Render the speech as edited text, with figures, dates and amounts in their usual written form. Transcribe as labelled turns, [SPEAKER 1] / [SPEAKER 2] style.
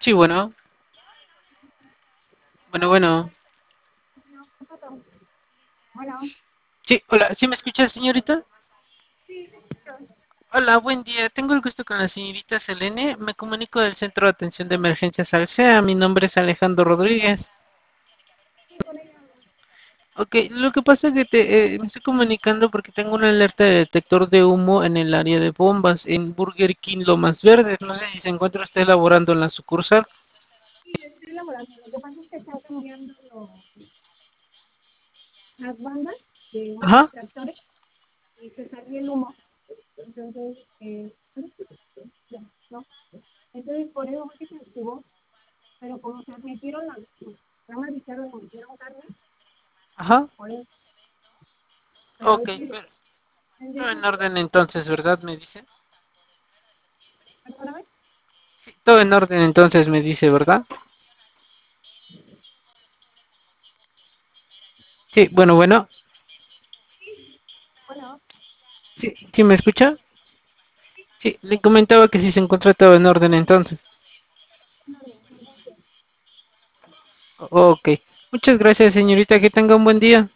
[SPEAKER 1] Sí, bueno, bueno.
[SPEAKER 2] Bueno,
[SPEAKER 1] Sí, hola, ¿sí me escucha, señorita?
[SPEAKER 2] sí,
[SPEAKER 1] Hola, buen día. Tengo el gusto con la señorita Selene. Me comunico del Centro de Atención de Emergencias Alsea. Mi nombre es Alejandro Rodríguez.
[SPEAKER 2] sí, con ella hablo.
[SPEAKER 1] Ok, lo que pasa es que me estoy comunicando porque tengo una alerta de detector de humo en el área de bombas en Burger King Lomas Verdes. No sé si se encuentra usted laborando en la sucursal.
[SPEAKER 2] Sí, estoy elaborando. Lo que pasa es que están cambiando las bandas de unos
[SPEAKER 1] Ajá,
[SPEAKER 2] extractores y se salió el humo. Entonces, ya, ¿no? Entonces, por eso fue que se activó. Pero como se admitieron las ramas dijeron que metieron carne,
[SPEAKER 1] ajá.
[SPEAKER 2] por eso. Pero
[SPEAKER 1] Ok,
[SPEAKER 2] sí,
[SPEAKER 1] pero
[SPEAKER 2] el
[SPEAKER 1] todo en
[SPEAKER 2] desastre,
[SPEAKER 1] orden entonces, ¿verdad? Me dice.
[SPEAKER 2] perdóname,
[SPEAKER 1] Sí, todo en orden entonces, me dice, ¿verdad? Sí, bueno.
[SPEAKER 2] bueno,
[SPEAKER 1] Sí, ¿sí me escucha? Sí, le comentaba que si se encuentra todo en orden entonces.
[SPEAKER 2] no, gracias.
[SPEAKER 1] Ok. Muchas gracias, señorita. Que tenga un buen día.